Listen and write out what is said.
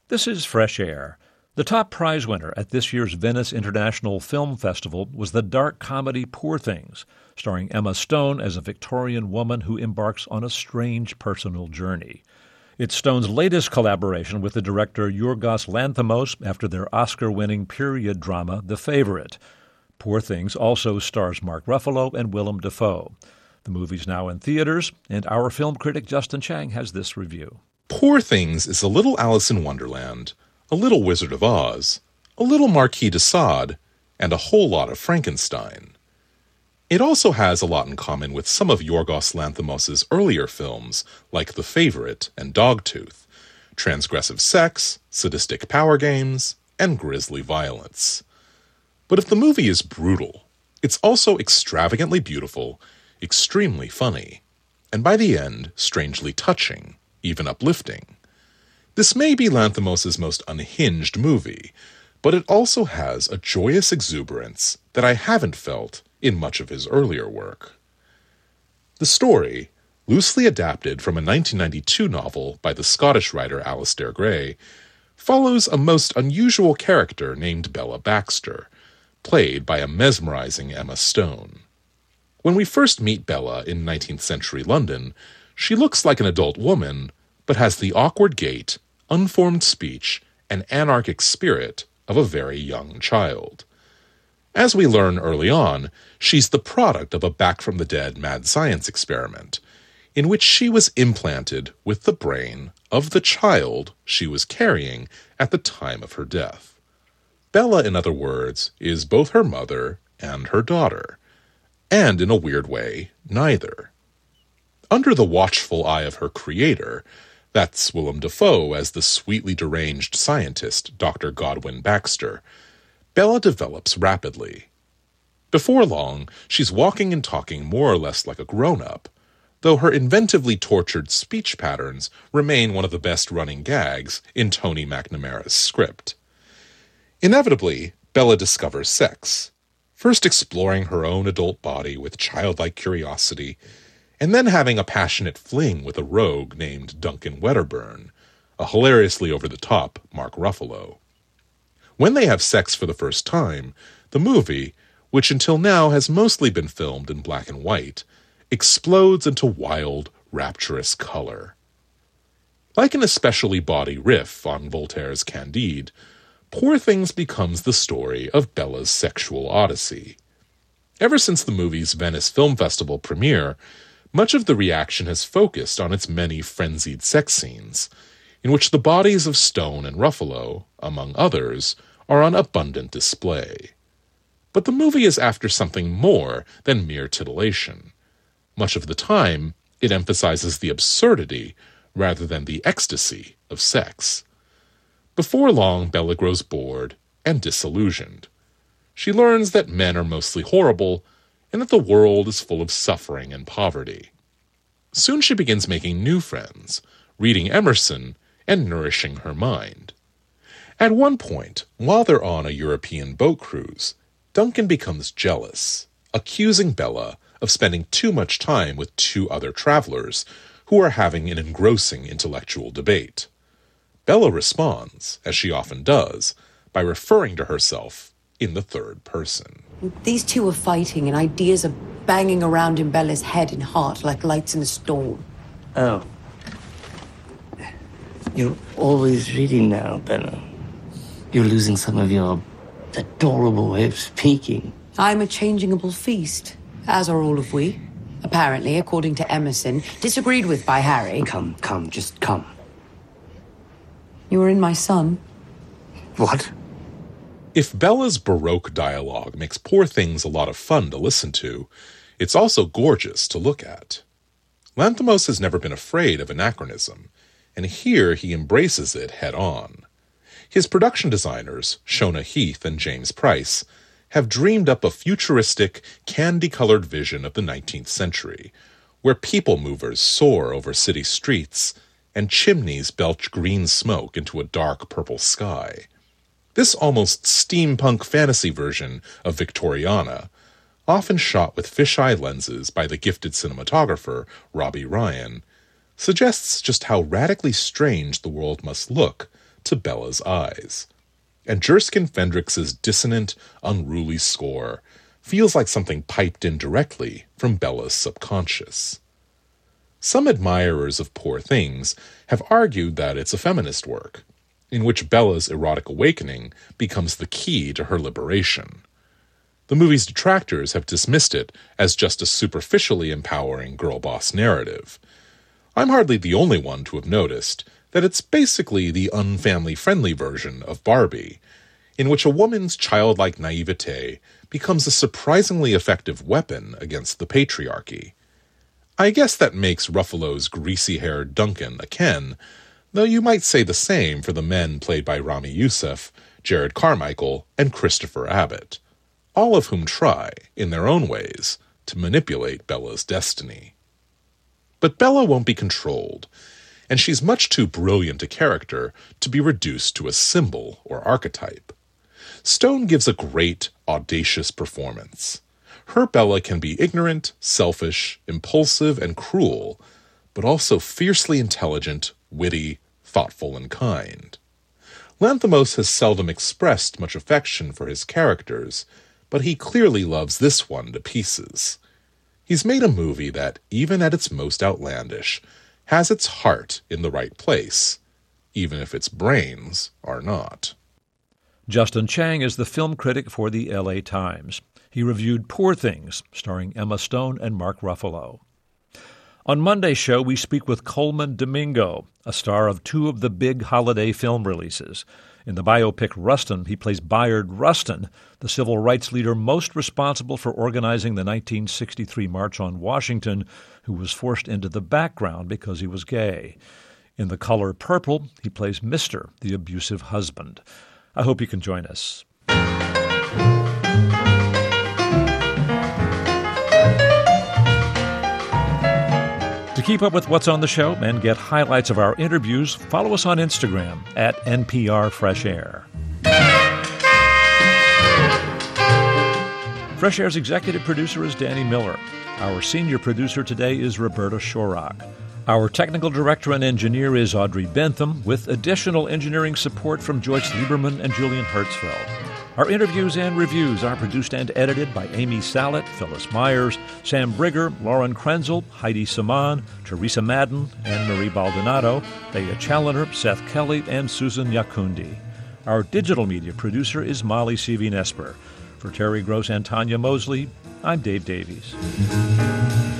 This is Fresh Air. The top prize winner at this year's Venice International Film Festival was the dark comedy Poor Things, starring Emma Stone as a Victorian woman who embarks on a strange personal journey. It's Stone's latest collaboration with the director Yorgos Lanthimos after their Oscar-winning period drama The Favourite. Poor Things also stars Mark Ruffalo and Willem Dafoe. The movie's now in theaters, and our film critic Justin Chang has this review. Poor Things is a little Alice in Wonderland, a little Wizard of Oz, a little Marquis de Sade, and a whole lot of Frankenstein. It also has a lot in common with some of Yorgos Lanthimos' earlier films, like The Favourite and Dogtooth, transgressive sex, sadistic power games, and grisly violence. But if the movie is brutal, it's also extravagantly beautiful, extremely funny, and by the end, strangely touching, even uplifting. This may be Lanthimos' most unhinged movie, but it also has a joyous exuberance that I haven't felt in much of his earlier work. The story, loosely adapted from a 1992 novel by the Scottish writer Alistair Gray, follows a most unusual character named Bella Baxter, played by a mesmerizing Emma Stone. When we first meet Bella in 19th century London, she looks like an adult woman, but has the awkward gait, unformed speech, and anarchic spirit of a very young child. As we learn early on, she's the product of a back-from-the-dead mad science experiment, in which she was implanted with the brain of the child she was carrying at the time of her death. Bella, in other words, is both her mother and her daughter, and in a weird way, neither. Under the watchful eye of her creator, that's Willem Dafoe as the sweetly deranged scientist, Dr. Godwin Baxter, Bella develops rapidly. Before long, she's walking and talking more or less like a grown-up, though her inventively tortured speech patterns remain one of the best running gags in Tony McNamara's script. Inevitably, Bella discovers sex, first exploring her own adult body with childlike curiosity, and then having a passionate fling with a rogue named Duncan Wedderburn, a hilariously over-the-top Mark Ruffalo. When they have sex for the first time, the movie, which until now has mostly been filmed in black and white, explodes into wild, rapturous color. Like an especially bawdy riff on Voltaire's Candide, Poor Things becomes the story of Bella's sexual odyssey. Ever since the movie's Venice Film Festival premiere, much of the reaction has focused on its many frenzied sex scenes, in which the bodies of Stone and Ruffalo, among others, are on abundant display. But the movie is after something more than mere titillation. Much of the time, it emphasizes the absurdity rather than the ecstasy of sex. Before long, Bella grows bored and disillusioned. She learns that men are mostly horrible and that the world is full of suffering and poverty. Soon she begins making new friends, reading Emerson, and nourishing her mind. At one point, while they're on a European boat cruise, Duncan becomes jealous, accusing Bella of spending too much time with two other travelers who are having an engrossing intellectual debate. Bella responds, as she often does, by referring to herself in the third person. These two are fighting and ideas are banging around in Bella's head and heart like lights in a storm. Oh. You're always reading now, Bella. You're losing some of your adorable way of speaking. I'm a changeable feast, as are all of we. Apparently, according to Emerson, disagreed with by Harry. Come, just come. You were in my son. What? If Bella's Baroque dialogue makes Poor Things a lot of fun to listen to, it's also gorgeous to look at. Lanthimos has never been afraid of anachronism, and here he embraces it head-on. His production designers, Shona Heath and James Price, have dreamed up a futuristic, candy-colored vision of the 19th century, where people movers soar over city streets and chimneys belch green smoke into a dark purple sky. This almost steampunk fantasy version of Victoriana, often shot with fisheye lenses by the gifted cinematographer Robbie Ryan, suggests just how radically strange the world must look to Bella's eyes. And Jerskin Fendrix's dissonant, unruly score feels like something piped in directly from Bella's subconscious. Some admirers of Poor Things have argued that it's a feminist work, in which Bella's erotic awakening becomes the key to her liberation. The movie's detractors have dismissed it as just a superficially empowering girl boss narrative. I'm hardly the only one to have noticed that it's basically the unfamily-friendly version of Barbie, in which a woman's childlike naivete becomes a surprisingly effective weapon against the patriarchy. I guess that makes Ruffalo's greasy-haired Duncan a Ken, though you might say the same for the men played by Rami Youssef, Jared Carmichael, and Christopher Abbott, all of whom try, in their own ways, to manipulate Bella's destiny. But Bella won't be controlled, and she's much too brilliant a character to be reduced to a symbol or archetype. Stone gives a great, audacious performance. Her Bella can be ignorant, selfish, impulsive, and cruel, but also fiercely intelligent, witty, thoughtful, and kind. Lanthimos has seldom expressed much affection for his characters, but he clearly loves this one to pieces. He's made a movie that, even at its most outlandish, has its heart in the right place, even if its brains are not. Justin Chang is the film critic for the LA Times. He reviewed Poor Things, starring Emma Stone and Mark Ruffalo. On Monday's show, we speak with Coleman Domingo, a star of two of the big holiday film releases. In the biopic Rustin, he plays Bayard Rustin, the civil rights leader most responsible for organizing the 1963 March on Washington, who was forced into the background because he was gay. In The Color Purple, he plays Mr., the abusive husband. I hope you can join us. To keep up with what's on the show and get highlights of our interviews, follow us on Instagram at NPR Fresh Air. Fresh Air's executive producer is Danny Miller. Our senior producer today is Roberta Shorak. Our technical director and engineer is Audrey Bentham, with additional engineering support from Joyce Lieberman and Julian Hertzfeld. Our interviews and reviews are produced and edited by Amy Sallet, Phyllis Myers, Sam Brigger, Lauren Krenzel, Heidi Saman, Teresa Madden, Anne-Marie Baldonado, Leah Challoner, Seth Kelly, and Susan Yakundi. Our digital media producer is Molly Seavey-Nesper. For Terry Gross and Tanya Mosley, I'm Dave Davies.